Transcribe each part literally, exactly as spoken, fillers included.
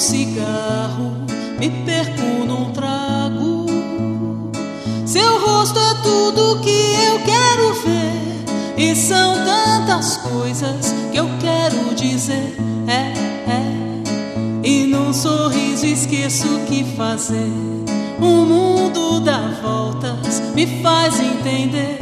cigarro, me perco num trago. Seu rosto é tudo que eu quero ver, e são tantas coisas que eu quero dizer. É, é. E num sorriso esqueço o que fazer. O mundo dá voltas, me faz entender.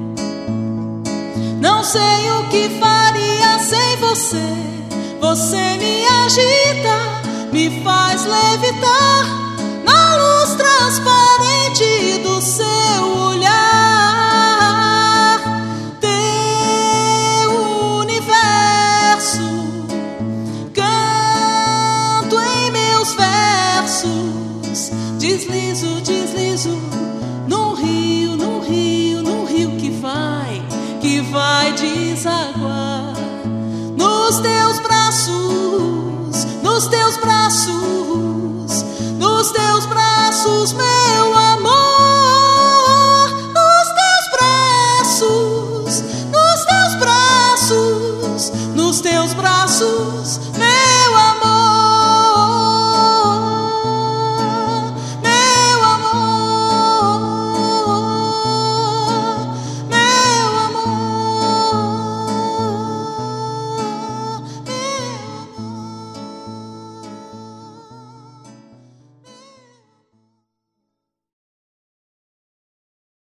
Não sei o que faria sem você. Você me agita, me faz levitar na luz transparente do seu olhar. Teu universo, canto em meus versos, deslizo, deslizo num rio, num rio, num rio que vai, que vai desaguar nos teus braços, nos teus braços, nos teus braços, meu amor. Nos teus braços, nos teus braços, nos teus braços,